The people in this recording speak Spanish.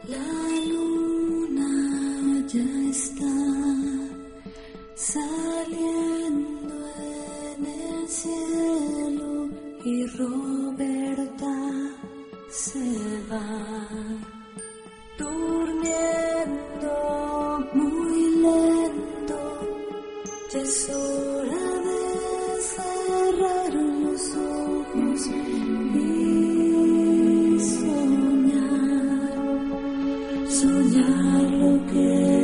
La luna ya está saliendo en el cielo y Roberta se va durmiendo muy lento. Ya es hora de cerrar los ojos y soñar lo que